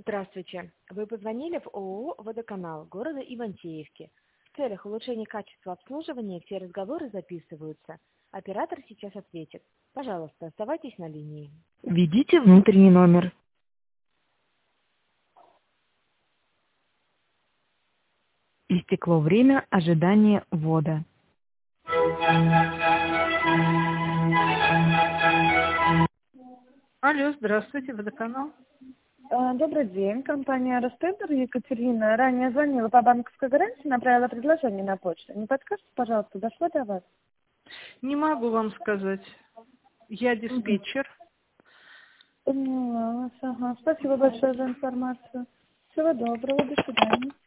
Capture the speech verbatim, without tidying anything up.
Здравствуйте. Вы позвонили в ООО «Водоканал» города Ивантеевки. В целях улучшения качества обслуживания все разговоры записываются. Оператор сейчас ответит. Пожалуйста, оставайтесь на линии. Введите внутренний номер. Истекло время ожидания ввода. Алло, здравствуйте, водоканал. Добрый день, компания Ростендер, Екатерина. Ранее звонила по банковской гарантии, направила предложение на почту. Не подскажете, пожалуйста, дошло до вас? Не могу вам сказать. Я диспетчер. Поняла вас, ага. Спасибо большое за информацию. Всего доброго, до свидания.